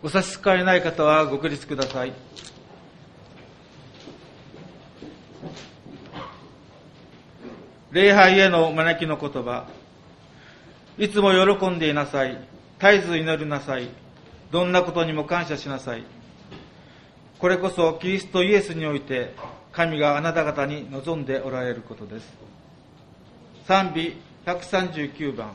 お差し支えない方はご起立ください。礼拝への招きの言葉。いつも喜んでいなさい。絶えず祈りなさい。どんなことにも感謝しなさい。これこそキリストイエスにおいて神があなた方に望んでおられることです。賛美139番。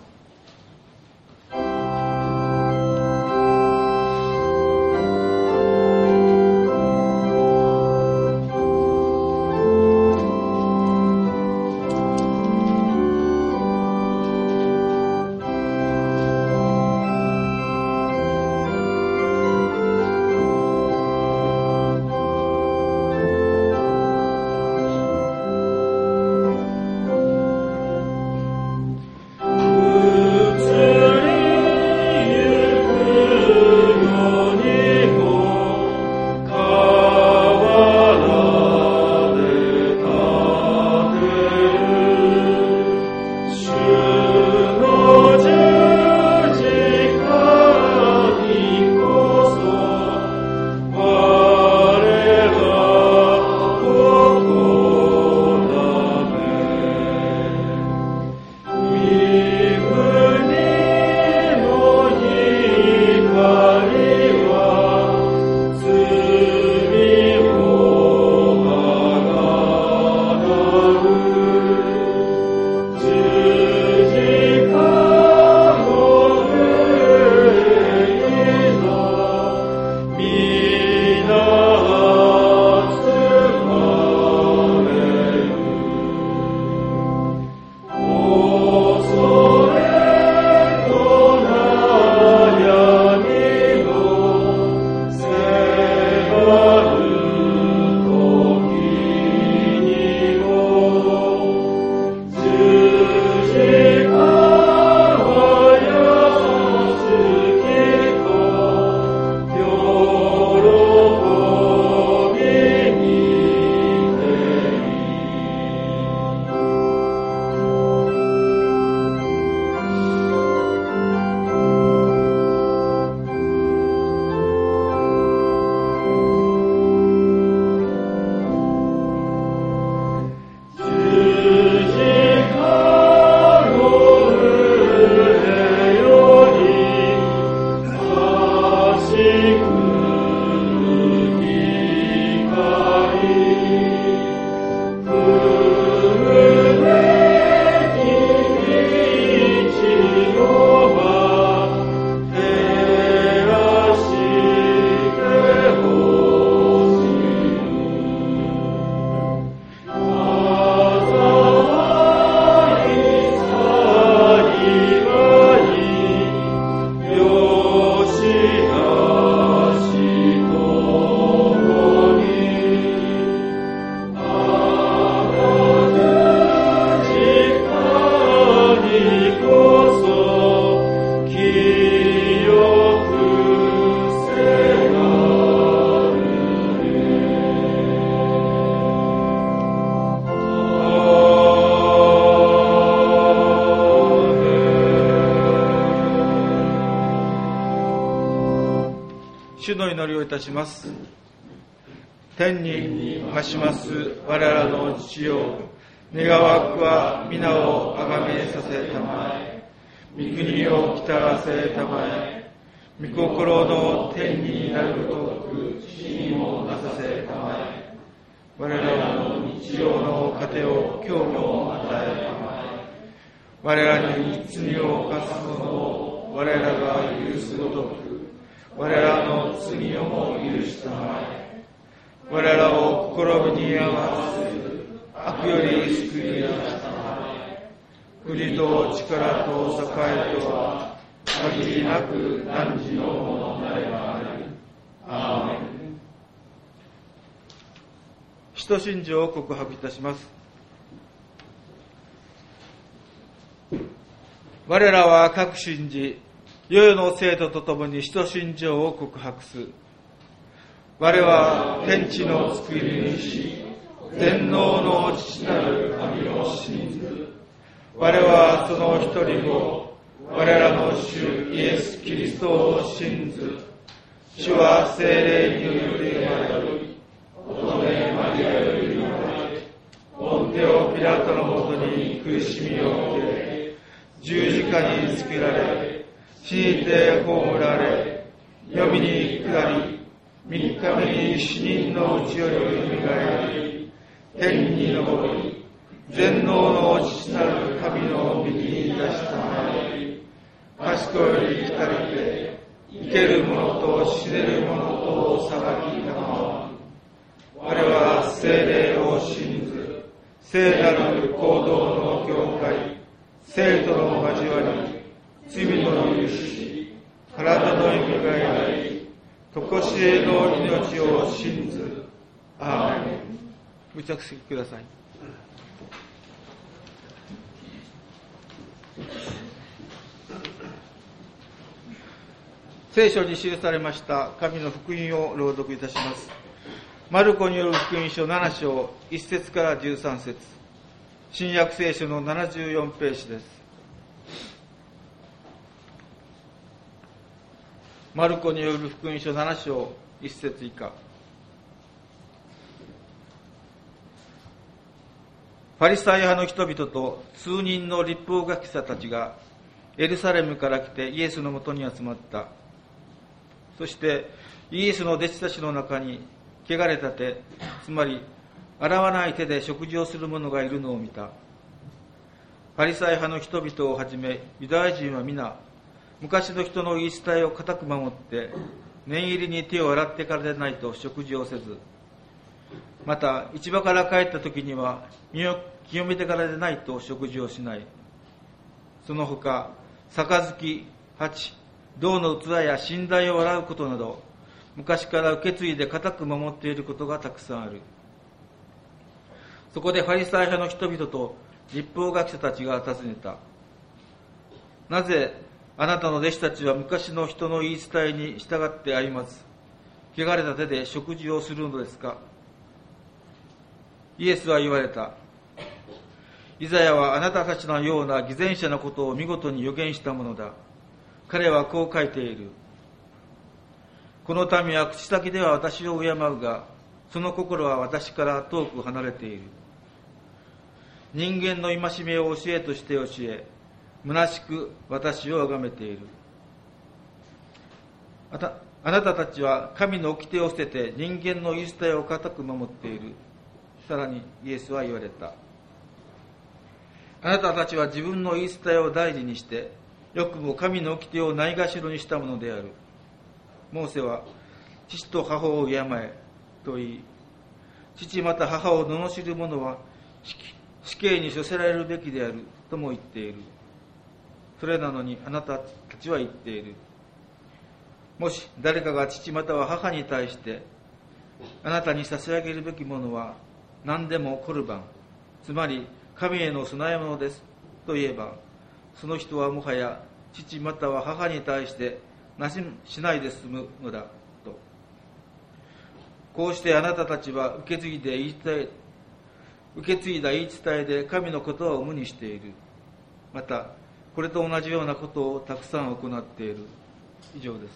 主の祈りをいたします。天に増します我らの父よ、願わくは皆をあがめさせたまえ、御国をきたらせたまえ、御心の天になるごとく地にもなさせたまえ、我らの日常の糧を今日も与えたまえ、我らに罪を犯す者を我らが許すごとく我らの罪をも許したまえ、我らを試みに合わず悪より救い出したまえ、国と力と栄とは限りなく汝のものなればなり。アーメン。使徒信条を告白いたします。我らは各信じ、世々の生徒とともに使徒信条を告白す。我は天地の作り主、全能の父なる神を信ず。我はその一人を、我らの主イエス・キリストを信ず。 主は聖霊によって生まれ、乙女マリアより生まれ、ポンテオ・ピラトのもとに苦しみを受け、十字架につけられ、死にて葬られ、黄泉に下り、三日目に死人のうちよりよみがえり、天に昇り、全能の父なる神の右に出したまえ、賢より来たりて、生ける者と死ねる者とを裁きたまわ。我は聖霊を信ず、聖なる行動の教会、聖徒の交わり、罪の許し、体のよみがえり、とこしえの命を信ず。アーメン。ご着席ください。聖書に記されました神の福音を朗読いたします。マルコによる福音書7章1節から13節、新約聖書の74ページです。マルコによる福音書7章1節以下。パリサイ派の人々と数人の律法学者たちがエルサレムから来てイエスのもとに集まった。そしてイエスの弟子たちの中に汚れた手、つまり洗わない手で食事をする者がいるのを見た。パリサイ派の人々をはじめユダヤ人は皆、昔の人の言い伝えを固く守って念入りに手を洗ってからでないと食事をせず、また市場から帰った時には身を清めてからでないと食事をしない。その他杯、鉢、銅の器や寝台を洗うことなど、昔から受け継いで固く守っていることがたくさんある。そこでファリサイ派の人々と律法学者たちが尋ねた。なぜあなたの弟子たちは昔の人の言い伝えに従って歩まず、汚れた手で食事をするのですか。イエスは言われた。イザヤはあなたたちのような偽善者のことを見事に予言したものだ。彼はこう書いている。この民は口先では私を敬うが、その心は私から遠く離れている。人間の戒めを教えとして教え、虚しく私を崇めている。あなたたちは神の掟を捨てて人間の言い伝えを固く守っている。さらにイエスは言われた。あなたたちは自分の言い伝えを大事にして、よくも神の掟をないがしろにしたものである。モーセは父と母を敬えと言い、父また母を罵る者は死刑に処せられるべきであるとも言っている。それなのにあなたたちは言っている。もし誰かが父または母に対して、あなたに差し上げるべきものは何でもコルバン、つまり神への供え物ですと言えば、その人はもはや父または母に対してなしないで済むのだと。こうしてあなたたちは受け継いだ言い伝えで神のことを無にしている。またこれと同じようなことをたくさん行っている。以上です。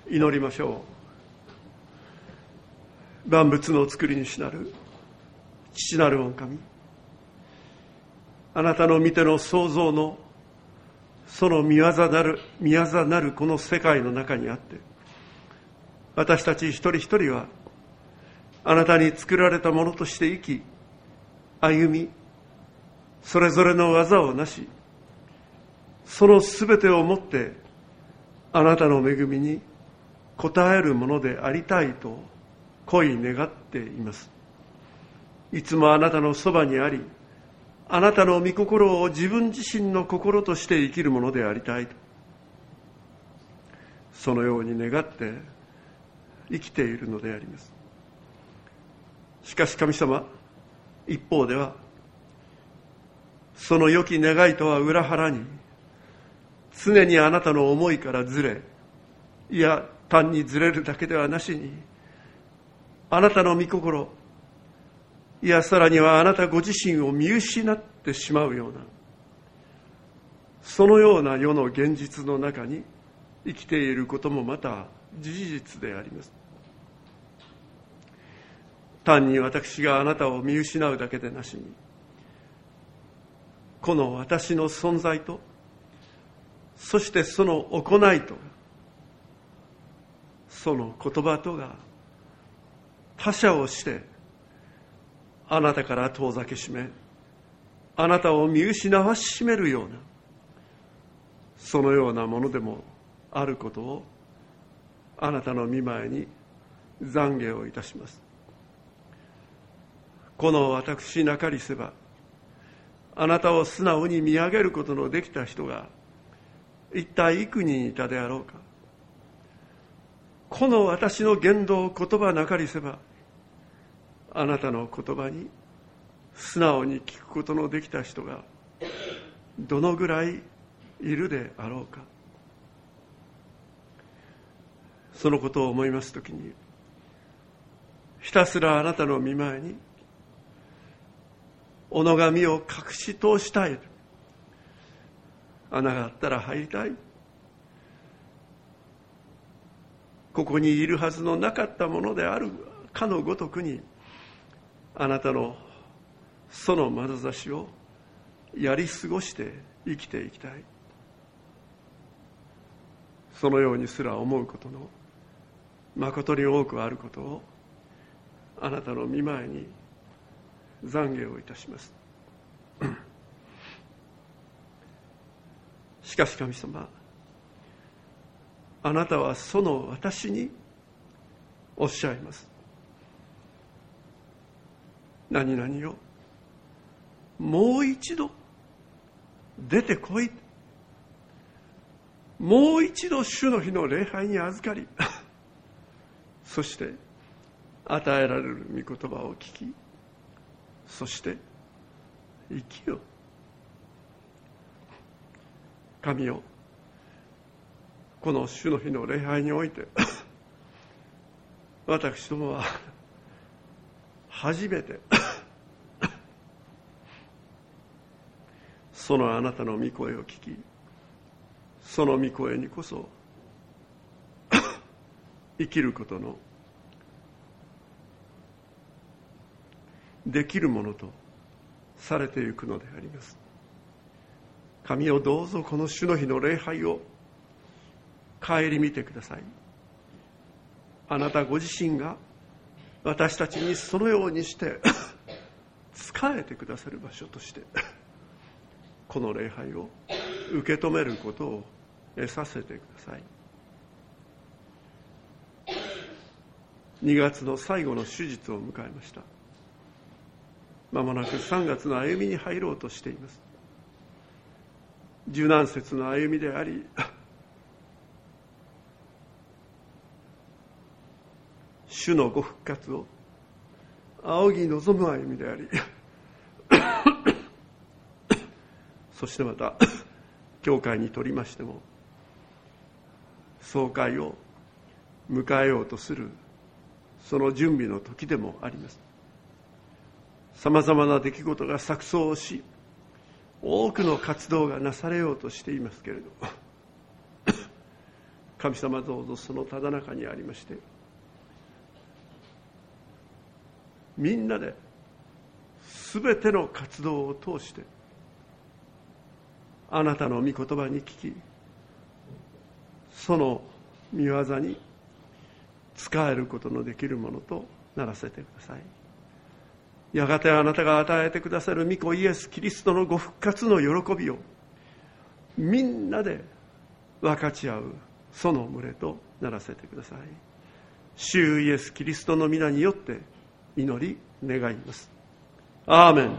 祈りましょう。万物の作り主なる父なる御神、あなたの御手の創造のその御業なるこの世界の中にあって、私たち一人一人はあなたに作られたものとして生き歩み、それぞれの技をなし、そのすべてをもってあなたの恵みに応えるものでありたいと恋願っています。いつもあなたのそばにあり、あなたの御心を自分自身の心として生きるものでありたいと、そのように願って生きているのであります。しかし神様、一方ではその良き願いとは裏腹に、常にあなたの思いからずれ、いや単にずれるだけではなしに、あなたの御心、いやさらにはあなたご自身を見失ってしまうような、そのような世の現実の中に生きていることもまた事実であります。単に私があなたを見失うだけでなしに、この私の存在と、そしてその行いとが、その言葉とが他者をしてあなたから遠ざけしめ、あなたを見失わしめるような、そのようなものでもあることをあなたの御前に懺悔をいたします。この私なかりせば、あなたを素直に見上げることのできた人が一体幾人いたであろうか。この私の言動言葉なかりせば、あなたの言葉に素直に聞くことのできた人がどのぐらいいるであろうか。そのことを思いますときに、ひたすらあなたの御前に己が身を隠し通したい、穴があったら入りたい、ここにいるはずのなかったものであるかのごとくに、あなたのその眼差しをやり過ごして生きていきたい。そのようにすら思うことの誠に多くあることをあなたの御前に懺悔をいたします。しかし神様、あなたはその私におっしゃいます。何々よ、もう一度出てこい。もう一度主の日の礼拝に預かり、そして与えられる御言葉を聞き、そして生きよ。神よ、この主の日の礼拝において私どもは初めてそのあなたの御声を聞き、その御声にこそ生きることのできるものとされていくのであります。神をどうぞこの主の日の礼拝を顧みてください。あなたご自身が私たちにそのようにして仕えてくださる場所としてこの礼拝を受け止めることを得させてください。2月の最後の手術を迎えました。まもなく3月の歩みに入ろうとしています。柔軟節の歩みであり、主のご復活を仰ぎ望む歩みであり、そしてまた教会にとりましても総会を迎えようとするその準備の時でもあります。さまざまな出来事が錯綜し、多くの活動がなされようとしていますけれど、 神様どうぞそのただ中にありまして、みんなで全ての活動を通してあなたの御言葉に聞き、その御業に仕えることのできるものとならせてください。やがてあなたが与えてくださる御子イエス・キリストのご復活の喜びをみんなで分かち合うその群れとならせてください。主イエス・キリストの皆によって祈り願います。アーメン。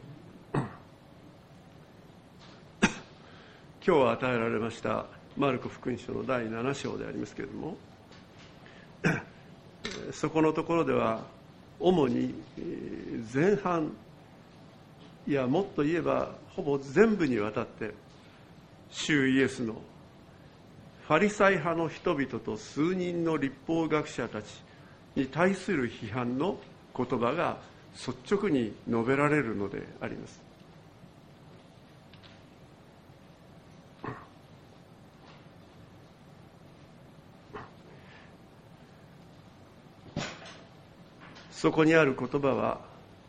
今日与えられましたマルコ福音書の第7章でありますけれども、そこのところでは主に前半、いやもっと言えばほぼ全部にわたって主イエスのファリサイ派の人々と数人の律法学者たちに対する批判の言葉が率直に述べられるのであります。そこにある言葉は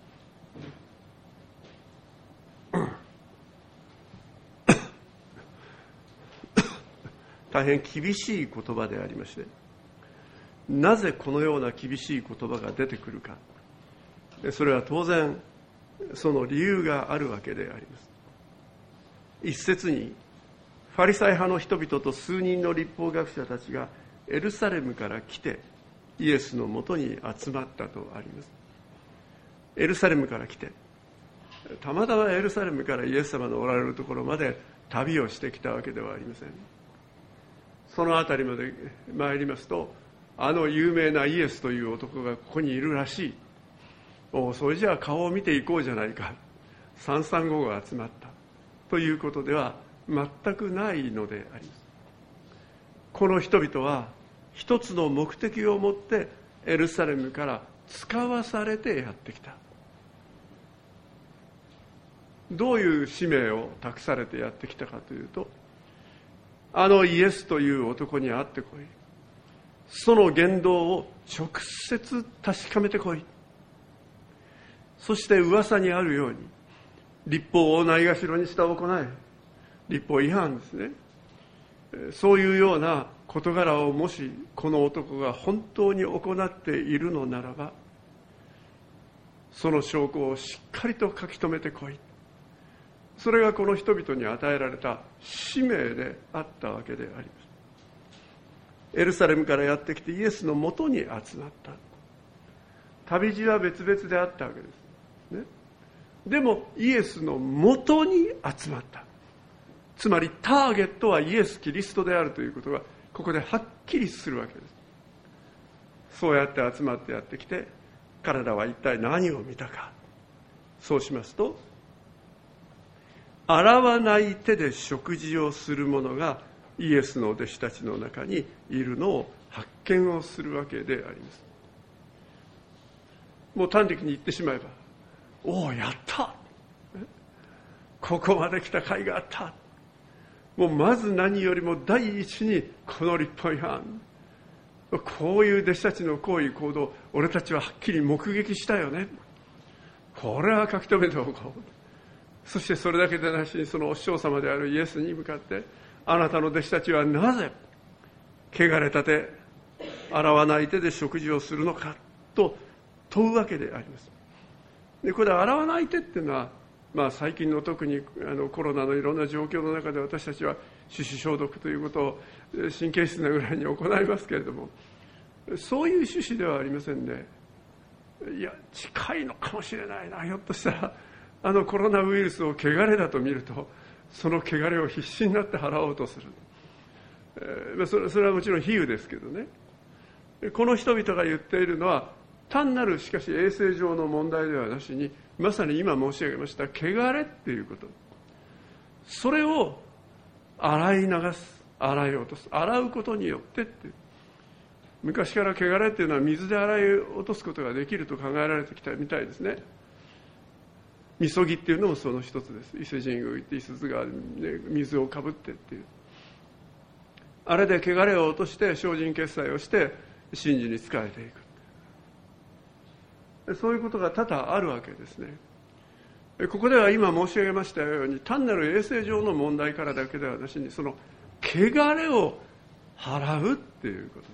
大変厳しい言葉でありまして、なぜこのような厳しい言葉が出てくるか、それは当然その理由があるわけであります。一節にファリサイ派の人々と数人の律法学者たちがエルサレムから来てイエスのもとに集まったとあります。エルサレムから来て、たまたまエルサレムからイエス様のおられるところまで旅をしてきたわけではありません。そのあたりまで参りますと、あの有名なイエスという男がここにいるらしい。それじゃあ顔を見ていこうじゃないか。三々五が集まったということでは全くないのであります。この人々は一つの目的を持ってエルサレムから使わされてやってきた。どういう使命を託されてやってきたかというと、あのイエスという男に会ってこい、その言動を直接確かめてこい、そして噂にあるように律法をないがしろにした行い、律法違反ですね、そういうような事柄をもしこの男が本当に行っているのならば、その証拠をしっかりと書き留めてこい。それがこの人々に与えられた使命であったわけであります。エルサレムからやってきてイエスのもとに集まった。旅路は別々であったわけです、ね、でもイエスのもとに集まった。つまりターゲットはイエス・キリストであるということがここではっきりするわけです。そうやって集まってやってきて、彼らは一体何を見たか。そうしますと、洗わない手で食事をする者がイエスの弟子たちの中にいるのを発見をするわけであります。もう端的に言ってしまえば、おお、やった、ここまで来た甲斐があった。もうまず何よりも第一にこの律法違反、こういう弟子たちの行為行動、俺たちははっきり目撃したよね。これは書き留めておこう。そしてそれだけでなしに、そのお師匠様であるイエスに向かって、あなたの弟子たちはなぜ汚れた手、洗わない手で食事をするのかと問うわけであります。でこれ洗わない手っていうのは、最近の特にコロナのいろんな状況の中で私たちは手指消毒ということを神経質なぐらいに行いますけれども、そういう趣旨ではありませんね。いや、近いのかもしれないな。ひょっとしたらコロナウイルスを汚れだと見ると、その汚れを必死になって払おうとする。それはもちろん比喩ですけどね。この人々が言っているのは、単なるしかし衛生上の問題ではなしに、まさに今申し上げました汚れっていうこと、それを洗い流す、洗い落とす、洗うことによってって、昔から汚れっていうのは水で洗い落とすことができると考えられてきたみたいですね。みそぎっていうのもその一つです。伊勢神宮行って五十鈴川で水をかぶってっていう、 あれで汚れを落として精進潔斎をして神事に仕えていく。そういうことが多々あるわけですね。ここでは今申し上げましたように、単なる衛生上の問題からだけではなしに、その汚れを払うっていうこと。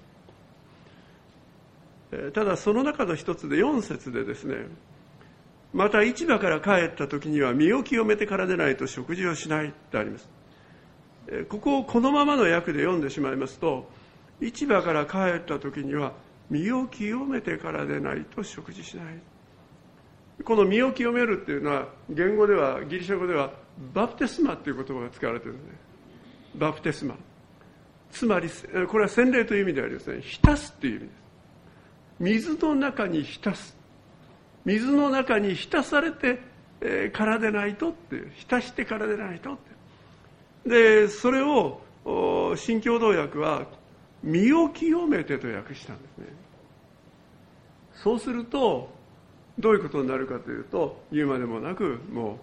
ただその中の一つで4節でですね、また市場から帰った時には身を清めてからでないと食事をしないってあります。ここをこのままの訳で読んでしまいますと、市場から帰った時には身を清めてからでないと食事しない。この身を清めるっていうのは、言語では、ギリシャ語ではバプテスマっていう言葉が使われているんですね。バプテスマ、つまりこれは洗礼という意味ではありますね、浸すっていう意味です。水の中に浸す、水の中に浸されてからでないとっていう、浸してからでないとって、でそれを新共同訳は身を清めてと訳したんですね。そうするとどういうことになるかというと、言うまでもなく、も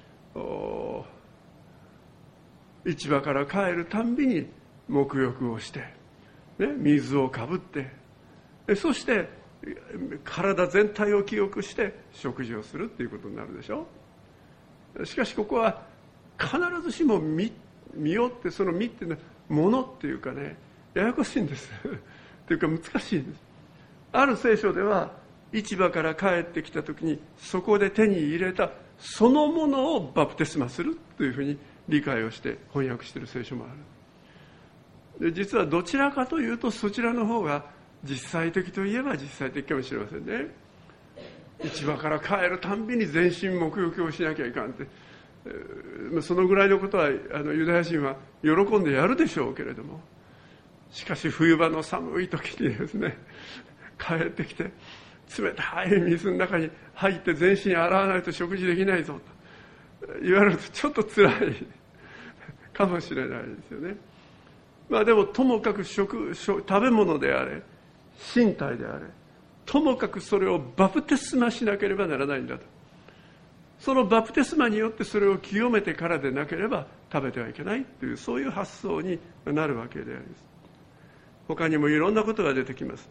う市場から帰るたんびに沐浴をして、ね、水をかぶって、そして体全体を清くして食事をするっていうことになるでしょ。しかしここは必ずしも身をって、その身っていうのはものっていうかね、ややこしいんですというか難しいんです。ある聖書では市場から帰ってきた時にそこで手に入れたそのものをバプテスマするというふうに理解をして翻訳している聖書もある。で実はどちらかというとそちらの方が実際的といえば実際的かもしれませんね。市場から帰るたんびに全身沐浴をしなきゃいかんって、そのぐらいのことはユダヤ人は喜んでやるでしょうけれども、しかし冬場の寒い時にですね、帰ってきて冷たい水の中に入って全身洗わないと食事できないぞと言われるとちょっと辛いかもしれないですよね。でもともかく食べ物であれ身体であれ、ともかくそれをバプテスマしなければならないんだと。そのバプテスマによってそれを清めてからでなければ食べてはいけないという、そういう発想になるわけであります。他にもいろんなことが出てきます。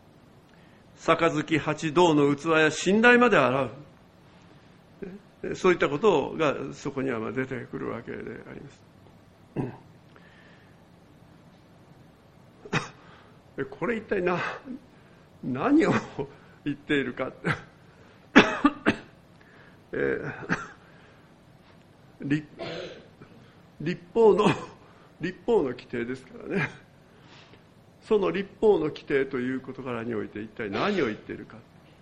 杯、鉢、銅の器や寝台まで洗う、そういったことがそこには出てくるわけであります。これ一体何を言っているか律法の規定ですからね。その律法の規定という事柄において一体何を言っているか、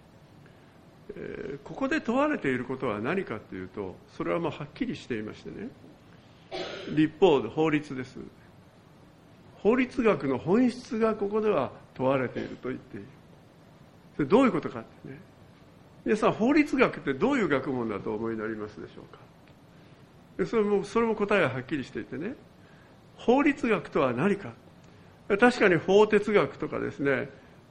ここで問われていることは何かというと、それはもうはっきりしていましてね、律法、法律です。法律学の本質がここでは問われていると言っている。それどういうことかってね、皆さん法律学ってどういう学問だとお思いになりますでしょうか。それも答えがはっきりしていてね、法律学とは何か。確かに法哲学とかですね、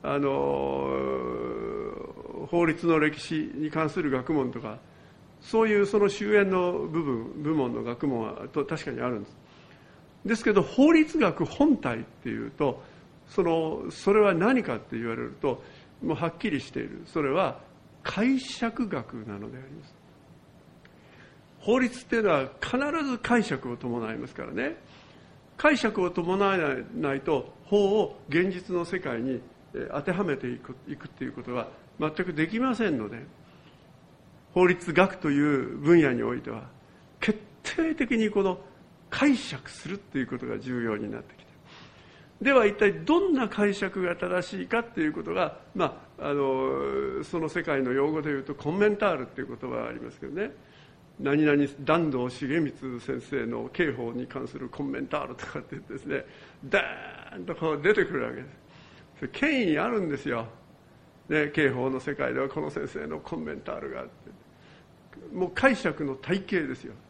法律の歴史に関する学問とか、そういうその終焉の部門の学問は確かにあるんです。ですけど法律学本体っていうと、それは何かって言われるともうはっきりしている。それは解釈学なのであります。法律っていうのは必ず解釈を伴いますからね。解釈を伴わないと法を現実の世界に当てはめていくっていうことは全くできませんので、法律学という分野においては決定的にこの解釈するっていうことが重要になってきて、では一体どんな解釈が正しいかっていうことが、その世界の用語でいうとコンメンタールっていう言葉がありますけどね、何々團藤重光先生の刑法に関するコンメンタールとかって言ってですね、ダーンとこう出てくるわけです。それ権威あるんですよ、ね、刑法の世界ではこの先生のコンメンタールがあって、もう解釈の体系ですよ。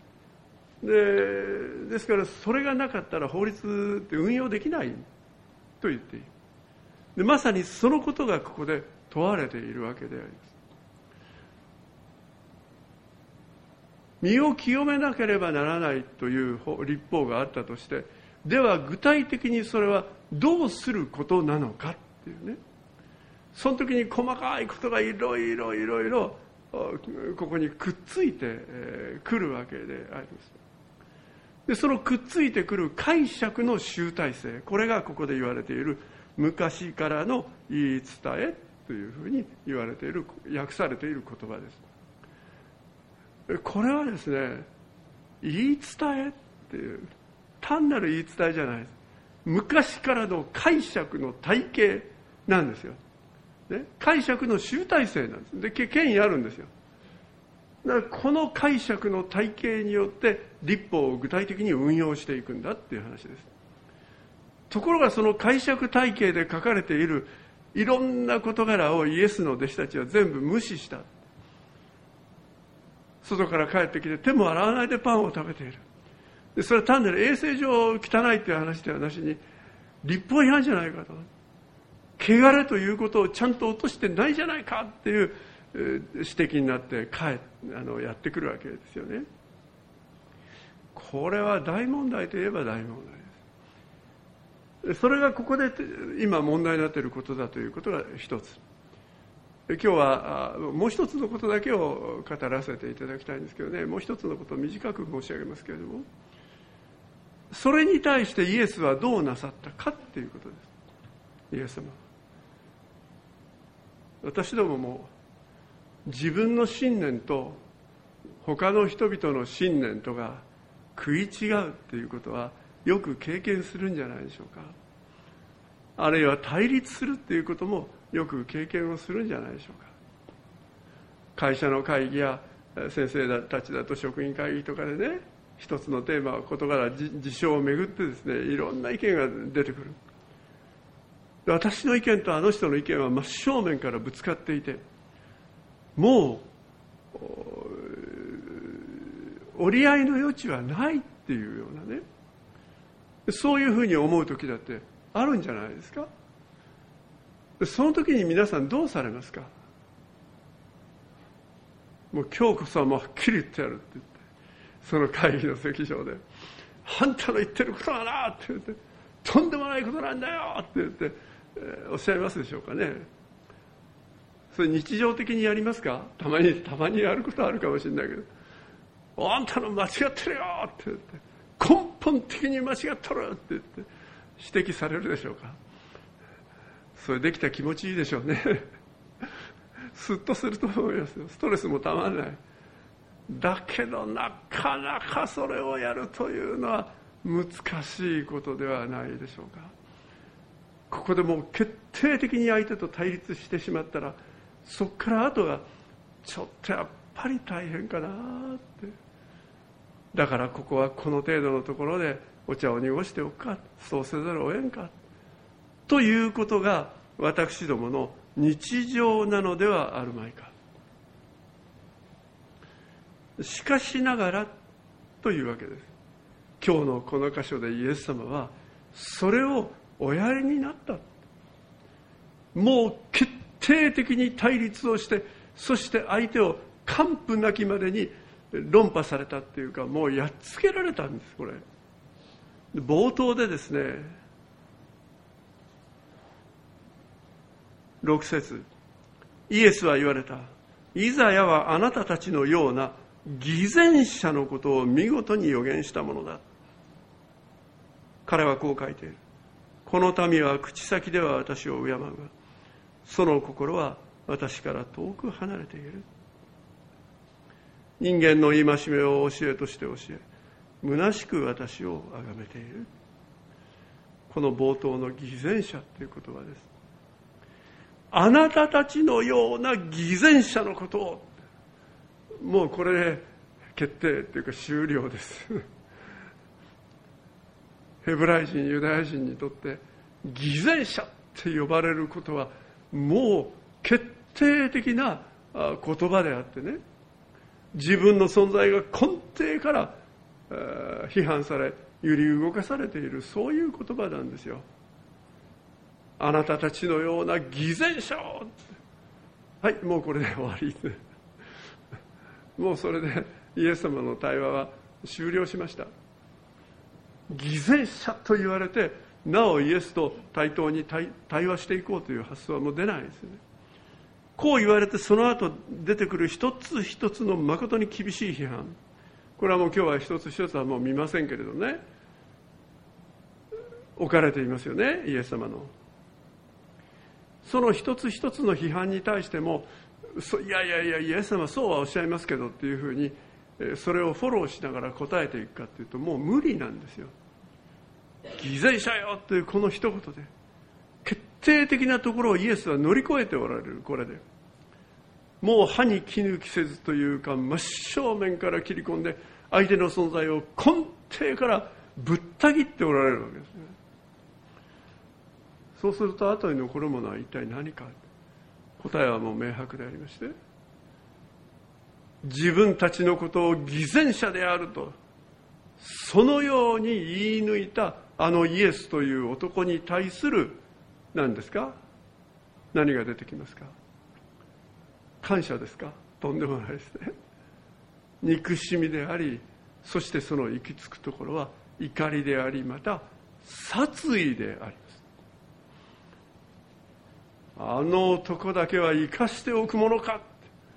ですからそれがなかったら法律って運用できないと言っている。でまさにそのことがここで問われているわけであります。身を清めなければならないという律法があったとして、 では具体的にそれはどうすることなのかっていうね、その時に細かいことがいろいろここにくっついてくるわけであります。でそのくっついてくる解釈の集大成、これがここで言われている昔からの言い伝えというふうに言われている、訳されている言葉です。これはですね、言い伝えっていう単なる言い伝えじゃないです。昔からの解釈の体系なんですよ、ね、解釈の集大成なんです。で権威あるんですよ。だからこの解釈の体系によって律法を具体的に運用していくんだっていう話です。ところがその解釈体系で書かれているいろんな事柄をイエスの弟子たちは全部無視した。外から帰ってきて手も洗わないでパンを食べている。でそれは単なる衛生上汚いという話ではなしに、律法違反じゃないかと、汚れということをちゃんと落としてないじゃないかっていう指摘になってやってくるわけですよね。これは大問題といえば大問題です。それがここで今問題になっていることだということが一つ。今日はもう一つのことだけを語らせていただきたいんですけどね、もう一つのことを短く申し上げますけれども、それに対してイエスはどうなさったかっていうことです。イエス様、私どもも自分の信念と他の人々の信念とが食い違うっていうことはよく経験するんじゃないでしょうか。あるいは対立するっていうこともよく経験をするんじゃないでしょうか。会社の会議や先生たちだと職員会議とかでね、一つのテーマ、事柄、事象をめぐってですね、いろんな意見が出てくる。私の意見とあの人の意見は真正面からぶつかっていて、もう折り合いの余地はないっていうようなね、そういうふうに思う時だってあるんじゃないですか。その時に皆さんどうされますか。もう今日こそはもうはっきり言ってやるって言って、その会議の席上で、あんたの言ってることはなって言って、とんでもないことなんだよって言って、おっしゃいますでしょうかね。それ日常的にやりますか。たまにやることはあるかもしれないけど、あんたの間違ってるよって言って、根本的に間違っとるって言って指摘されるでしょうか。それできた気持ちいいでしょうね。スッとすると思いますよ。ストレスもたまらない。だけどなかなかそれをやるというのは難しいことではないでしょうか。ここでもう決定的に相手と対立してしまったら、そこから後がちょっとやっぱり大変かなって。だからここはこの程度のところでお茶を濁しておくか、そうせざるを得んかということが私どもの日常なのではあるまいか。しかしながらというわけです。今日のこの箇所でイエス様はそれをおやりになった。もう決定的に対立をして、そして相手を完膚なきまでに論破されたっていうか、もうやっつけられたんです。これ冒頭でですね、6節、イエスは言われた。イザヤはあなたたちのような偽善者のことを見事に予言したものだ。彼はこう書いている。この民は口先では私を敬うが、その心は私から遠く離れている。人間の戒めを教えとして教え、虚しく私を崇めている。この冒頭の偽善者という言葉です。あなたたちのような偽善者のことを、もうこれで決定というか終了です。ヘブライ人、ユダヤ人にとって偽善者って呼ばれることはもう決定的な言葉であってね、自分の存在が根底から批判され揺り動かされている、そういう言葉なんですよ。あなたたちのような偽善者を、はい、もうこれで終わりです。もうそれでイエス様の対話は終了しました。 偽善者と言われて、なおイエスと対等に対話していこうという発想はもう出ないですよね。こう言われて、その後出てくる一つ一つの誠に厳しい批判、これはもう今日は一つ一つはもう見ませんけれどね、置かれていますよね、イエス様の。その一つ一つの批判に対しても、いやイエス様そうはおっしゃいますけどっていうふうに、それをフォローしながら答えていくかっていうと、もう無理なんですよ。偽善者よというこの一言で決定的なところをイエスは乗り越えておられる。これでもう歯に衣着せずというか、真正面から切り込んで相手の存在を根底からぶった切っておられるわけですね。そうすると後に残るものは一体何か。答えはもう明白でありまして、自分たちのことを偽善者であるとそのように言い抜いたあのイエスという男に対する何ですか、何が出てきますか。感謝ですか。とんでもないですね。憎しみであり、そしてその行き着くところは怒りであり、また殺意であります。あの男だけは生かしておくものか、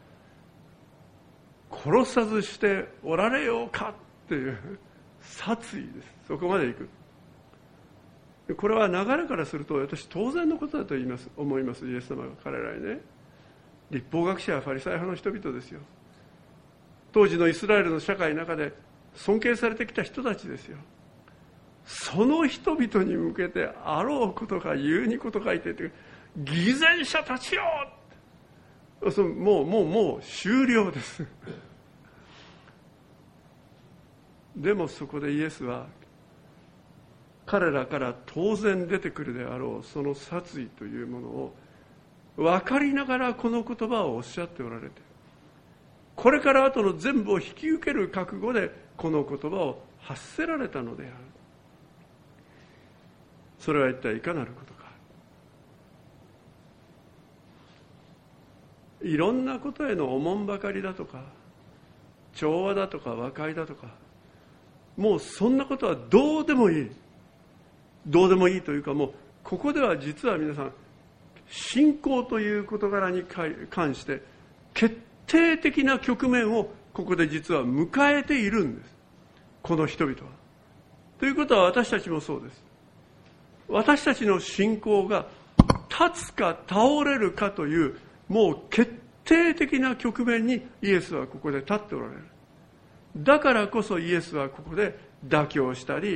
殺さずしておられようかっていう殺意です。そこまで行く。これは流れからすると私当然のことだと思います。イエス様が彼らにね、律法学者やファリサイ派の人々ですよ。当時のイスラエルの社会の中で尊敬されてきた人たちですよ。その人々に向けてあろうことか言うにことか言って偽善者たちよ、もう終了です。でもそこでイエスは彼らから当然出てくるであろうその殺意というものを分かりながらこの言葉をおっしゃっておられて、これから後の全部を引き受ける覚悟でこの言葉を発せられたのである。それは一体いかなることか。いろんなことへのおもんばかりだとか調和だとか和解だとか、もうそんなことはどうでもいい。どうでもいいというか、もうここでは実は皆さん信仰という事柄に関して決定的な局面をここで実は迎えているんです、この人々は。ということは私たちもそうです。私たちの信仰が立つか倒れるかというもう決定的な局面にイエスはここで立っておられる。だからこそイエスはここで妥協したり、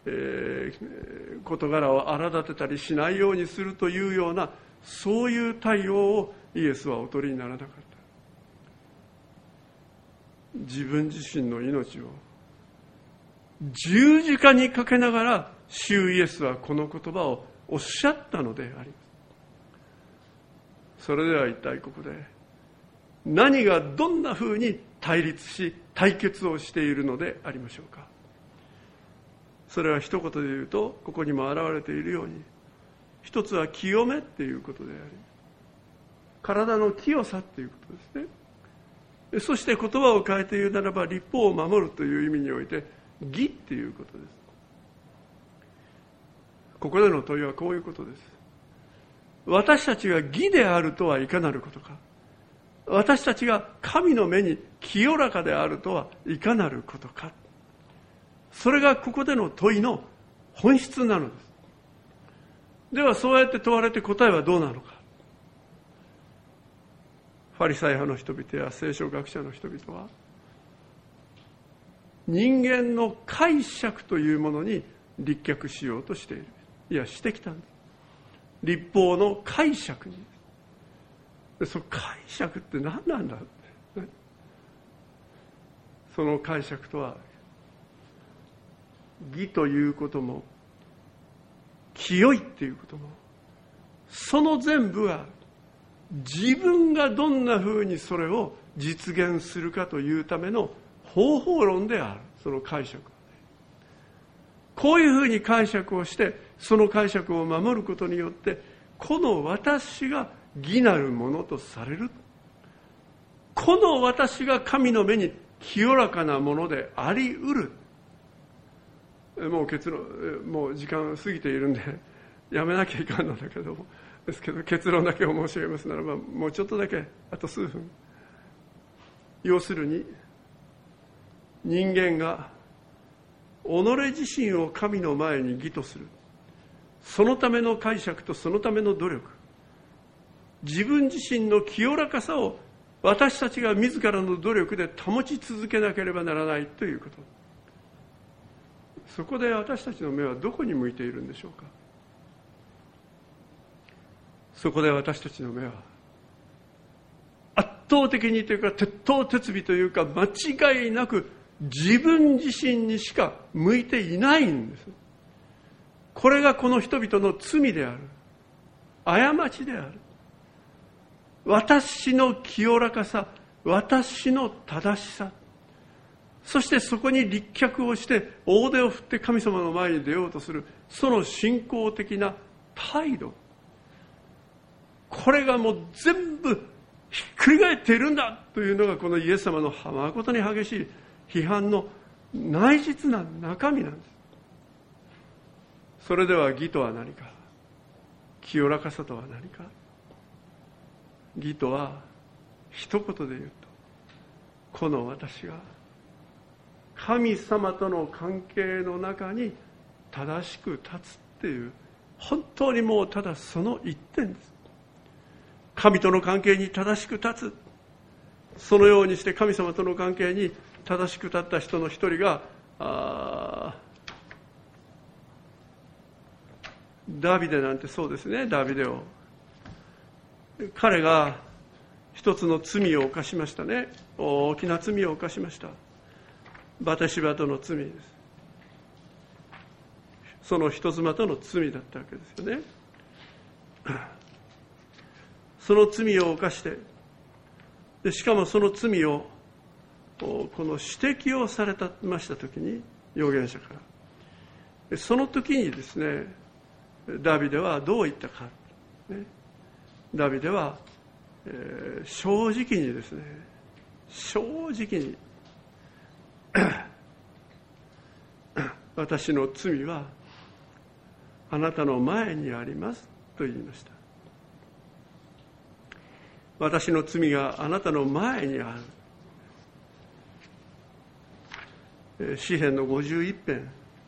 事柄を荒立てたりしないようにするというような、そういう対応をイエスはお取りにならなかった。自分自身の命を十字架にかけながら主イエスはこの言葉をおっしゃったのであります。それでは一体ここで何がどんなふうに対立し対決をしているのでありましょうか。それは一言で言うと、ここにも表れているように、一つは清めっていうことであり、体の清さっていうことですね。そして言葉を変えて言うならば、律法を守るという意味において義っていうことです。ここでの問いはこういうことです。私たちが義であるとはいかなることか。私たちが神の目に清らかであるとはいかなることか。それがここでの問いの本質なのです。ではそうやって問われて答えはどうなのか。ファリサイ派の人々や聖書学者の人々は人間の解釈というものに立脚しようとしている。いや、してきたんです。律法の解釈に。その解釈って何なんだって、ね、その解釈とは、義ということも清いっていうことも、その全部は自分がどんなふうにそれを実現するかというための方法論である。その解釈はね、こういうふうに解釈をして、その解釈を守ることによって、この私が義なるものとされる。この私が神の目に清らかなものであり得る。 もうもう時間過ぎているんでやめなきゃいかんのだけども、ですけど結論だけを申し上げますならば、もうちょっとだけ、あと数分。要するに、人間が己自身を神の前に義とする、そのための解釈とそのための努力、自分自身の清らかさを私たちが自らの努力で保ち続けなければならないということ。そこで私たちの目はどこに向いているんでしょうか。そこで私たちの目は圧倒的にというか、鉄頭鉄尾というか、間違いなく自分自身にしか向いていないんです。これがこの人々の罪である、過ちである。私の清らかさ、私の正しさ、そしてそこに立脚をして大手を振って神様の前に出ようとする、その信仰的な態度、これがもう全部ひっくり返っているんだというのが、このイエス様の誠に激しい批判の内実な中身なんです。それでは義とは何か、清らかさとは何か。義とは一言で言うと、この私が神様との関係の中に正しく立つっていう、本当にもうただその一点です。神との関係に正しく立つ、そのようにして神様との関係に正しく立った人の一人がダビデなんてそうですね。ダビデを、彼が一つの罪を犯しましたね。大きな罪を犯しました。バテシバとの罪です。その人妻との罪だったわけですよね。その罪を犯して、でしかもその罪をこの指摘をされましたときに、預言者から、その時にですね、ダビデはどう言ったか、ね、ダビデは、正直にですね、正直に私の罪はあなたの前にありますと言いました。私の罪があなたの前にある。詩編の51編、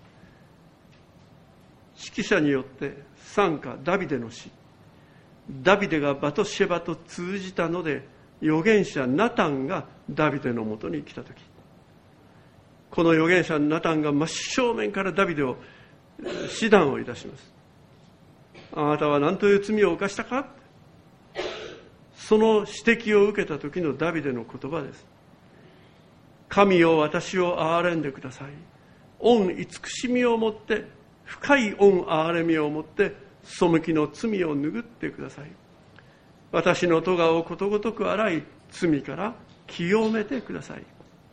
指揮者によって賛歌、ダビデの詩。ダビデがバトシェバと通じたので、預言者ナタンがダビデのもとに来たとき、この預言者ナタンが真正面からダビデを指談をいたします。あなたは何という罪を犯したか。その指摘を受けた時のダビデの言葉です。神よ、私を憐れんでください。御慈しみをもって、深い御憐れみをもって背きの罪を拭ってください。私の咎をことごとく洗い、罪から清めてください。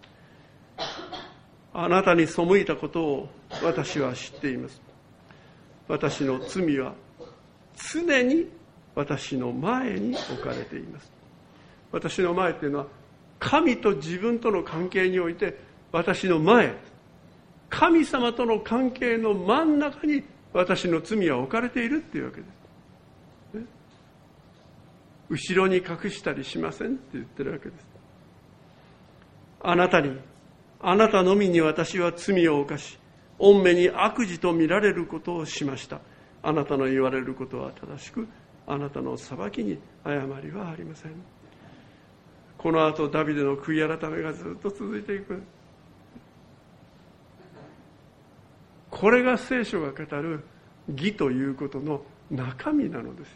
あなたに背いたことを私は知っています。私の罪は常に私の前に置かれています。私の前というのは、神と自分との関係において、私の前、神様との関係の真ん中に私の罪は置かれているっていうわけです、ね、後ろに隠したりしませんって言ってるわけです。あなたのみに私は罪を犯し、御目に悪事と見られることをしました。あなたの言われることは正しく、あなたの裁きに誤りはありません。この後ダビデの悔い改めがずっと続いていく。これが聖書が語る義ということの中身なのです。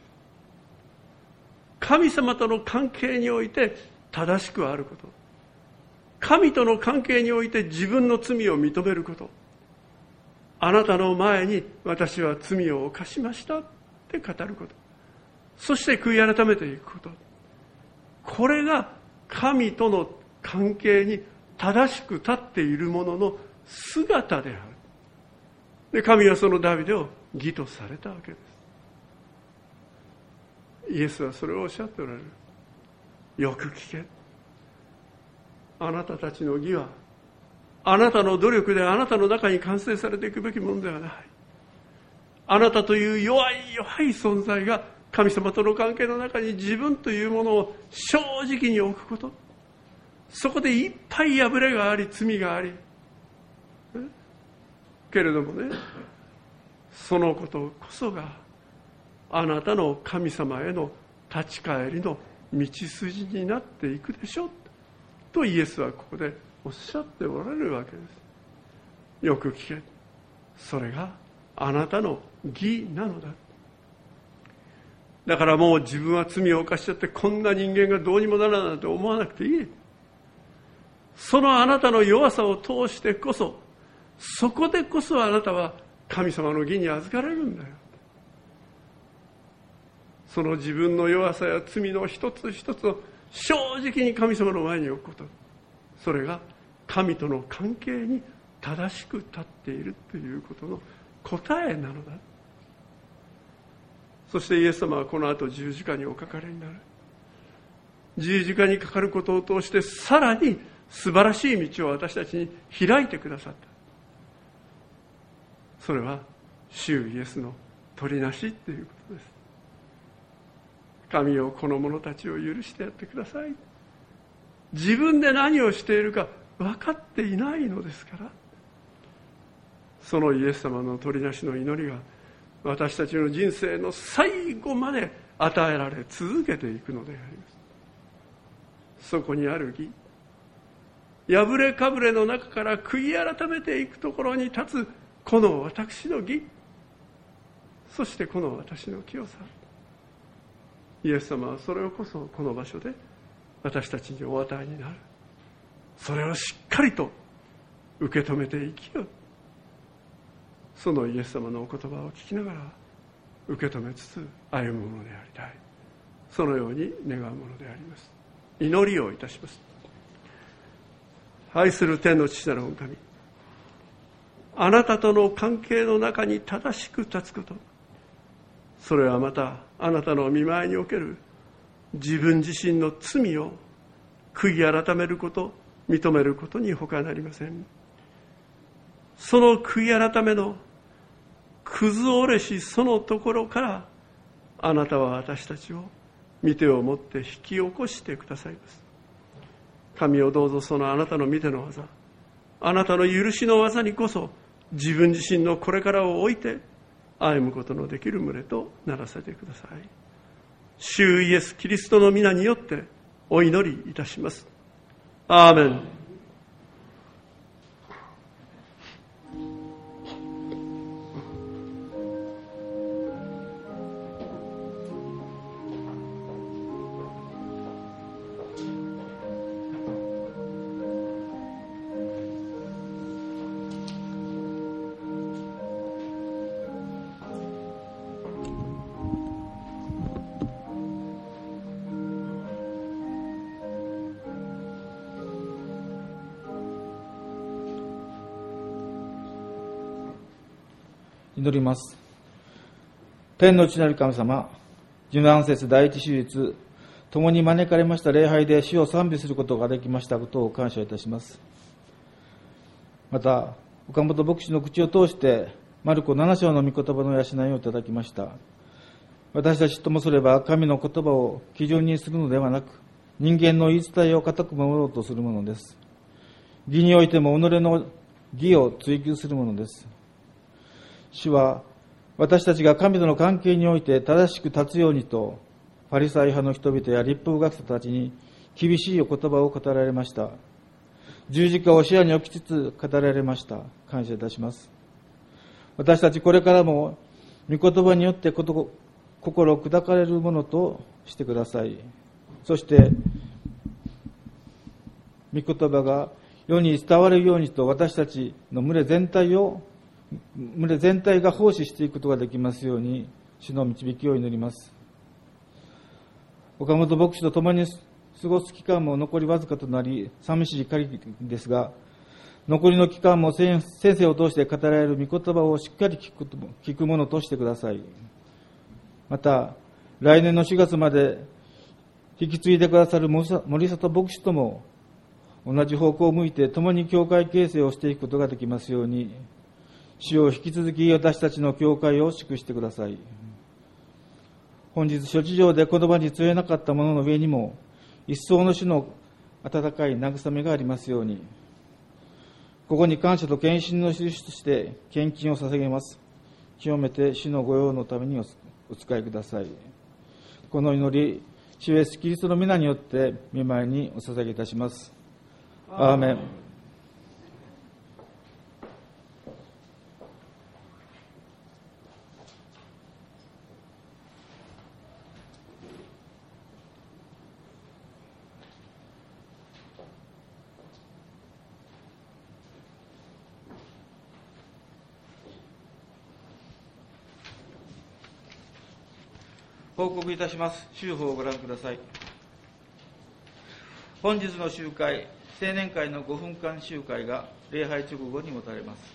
神様との関係において正しくあること、神との関係において自分の罪を認めること、あなたの前に私は罪を犯しましたって語ること、そして悔い改めていくこと、これが神との関係に正しく立っているものの姿である。で、神はそのダビデを義とされたわけです。イエスはそれをおっしゃっておられる。よく聞け。あなたたちの義はあなたの努力であなたの中に完成されていくべきものではない。あなたという弱い存在が神様との関係の中に自分というものを正直に置くこと、そこでいっぱい破れがあり罪があり、けれどもね、そのことこそがあなたの神様への立ち返りの道筋になっていくでしょうとイエスはここでおっしゃっておられるわけです。よく聞け、それがあなたの義なのだ。だからもう自分は罪を犯しちゃってこんな人間がどうにもならないなんて思わなくていい。そのあなたの弱さを通してこそ、そこでこそあなたは神様の義に預かれるんだよ。その自分の弱さや罪の一つ一つを正直に神様の前に置くこと、それが神との関係に正しく立っているということの答えなのだ。そしてイエス様はこの後十字架におかかりになる。十字架にかかることを通してさらに素晴らしい道を私たちに開いてくださった。それは主イエスの取りなしということです。神よ、この者たちを許してやってください。自分で何をしているか分かっていないのですから。そのイエス様の取りなしの祈りが私たちの人生の最後まで与えられ続けていくのであります。そこにある義、破れかぶれの中から悔い改めていくところに立つこの私の義、そしてこの私の清さ、イエス様はそれをこそこの場所で私たちにお与えになる。それをしっかりと受け止めて生きよう。そのイエス様のお言葉を聞きながら受け止めつつ歩むものでありたい。そのように願うものであります。祈りをいたします。愛する天の父なる御神、あなたとの関係の中に正しく立つこと、それはまたあなたの御前における自分自身の罪を悔い改めること、認めることに他なりません。その悔い改めの崩折れしそのところからあなたは私たちを御手を持って引き起こしてくださいます。神をどうぞそのあなたの御手の技、あなたの許しの技にこそ自分自身のこれからを置いて歩むことのできる群れとならせてください。主イエスキリストの皆によってお祈りいたします。アーメン。 祈ります。天の父なる神様、受難節第一手術、共に招かれました礼拝で主を賛美することができましたことを感謝いたします。また、岡本牧師の口を通して、マルコ7章の御言葉の養いをいただきました。私たちともすれば、神の言葉を基準にするのではなく、人間の言い伝えを固く守ろうとするものです。義においても己の義を追求するものです。主は私たちが神との関係において正しく立つようにと、パリサイ派の人々や律法学者たちに厳しいお言葉を語られました。十字架を視野に置きつつ語られました。感謝いたします。私たちこれからも御言葉によって心砕かれるものとしてください。そして御言葉が世に伝わるようにと、私たちの群れ全体が奉仕していくことができますように、主の導きを祈ります。岡本牧師と共に過ごす期間も残りわずかとなり、寂しい限りですが、残りの期間も先生を通して語られる御言葉をしっかり聞くものとしてください。また、来年の4月まで引き継いでくださる森里牧師とも同じ方向を向いて共に教会形成をしていくことができますように、主よ引き続き私たちの教会を祝してください。本日諸事情で言葉に強えなかったものの上にも、一層の主の温かい慰めがありますように、ここに感謝と献身の印として献金を捧げます。清めて主の御用のためにお使いください。この祈り、主イエスキリストの皆によって御前にお捧げいたします。アーメン。報告いたします。週報をご覧ください。本日の集会、青年会の5分間集会が礼拝直後に持たれます。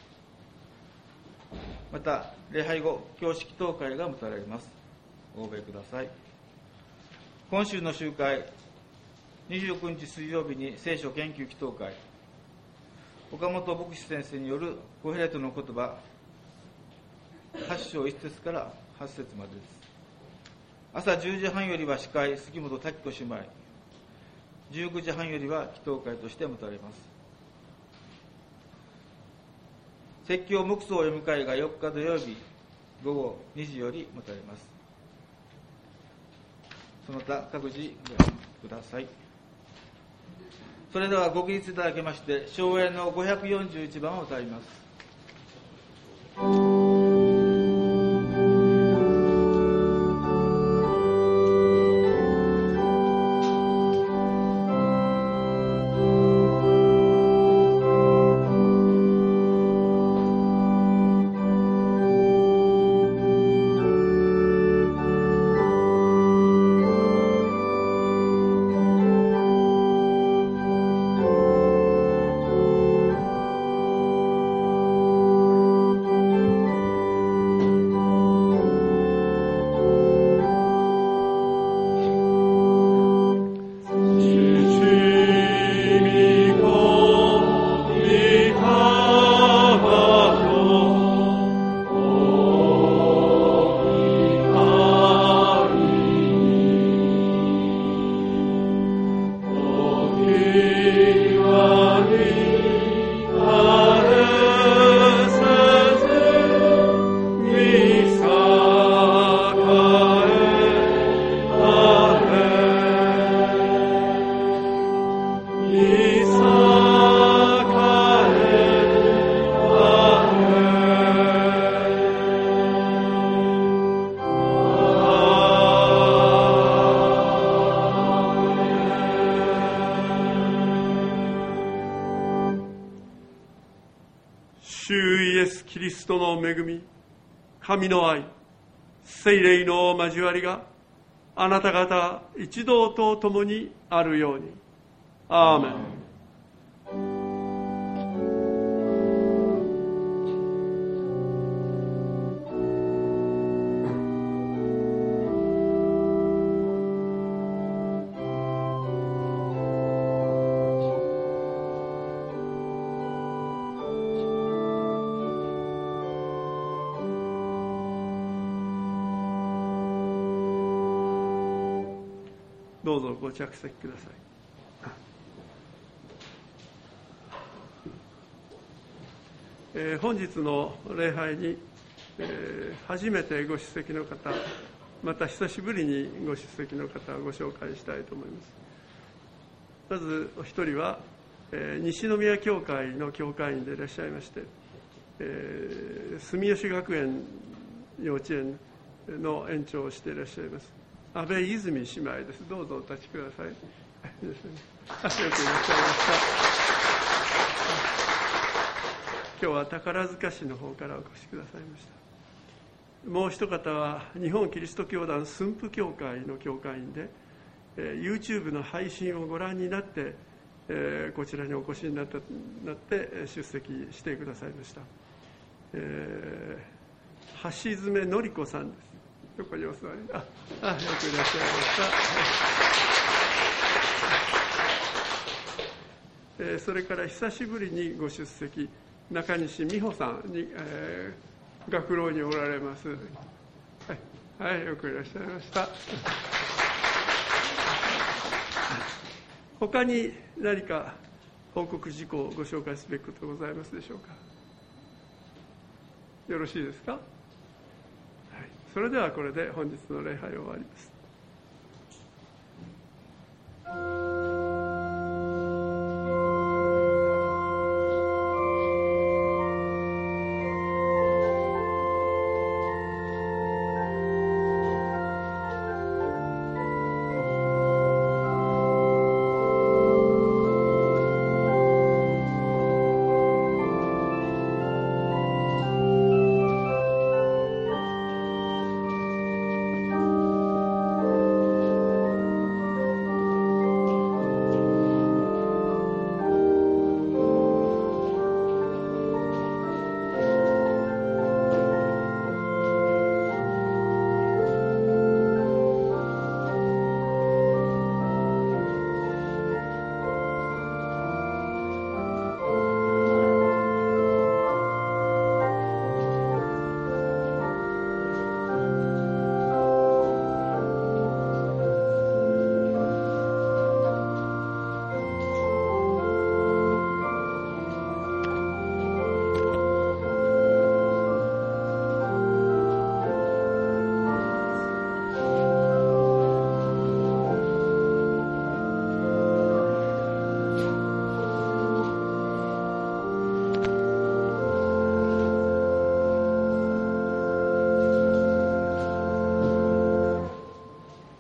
また、礼拝後、教式祷会が持たれます。ご応募ください。今週の集会、29日水曜日に聖書研究祈祷会、岡本牧師先生によるコヘレトの言葉、8章1節から8節までです。朝10時半よりは司会、杉本滝子姉妹、19時半よりは祈祷会として持たれます。説教黙想読む会が4日土曜日午後2時より持たれます。その他各自ご覧ください。それではご起立いただきまして、唱詠の541番を歌います。神の愛、聖霊の交わりがあなた方一同と共にあるように。アーメン。どうぞご着席ください。本日の礼拝に、初めてご出席の方、また久しぶりにご出席の方をご紹介したいと思います。まずお一人は、西宮教会の教会員でいらっしゃいまして、住吉学園幼稚園の園長をしていらっしゃいます安倍泉姉妹です。どうぞお立ちください。よくいらっしゃいました。今日は宝塚市の方からお越しくださいました。もう一方は日本キリスト教団駿府教会の教会員で、YouTube の配信をご覧になって、こちらにお越しになって出席してくださいました。橋爪のり子さんです。どこにお座り。よくいらっしゃいました。 それから久しぶりにご出席、中西美穂さんに、学郎におられます。はい、よくいらっしゃいました。他に何か報告事項をご紹介すべきことございますでしょうか。よろしいですか。はい、それではこれで本日の礼拝を終わります。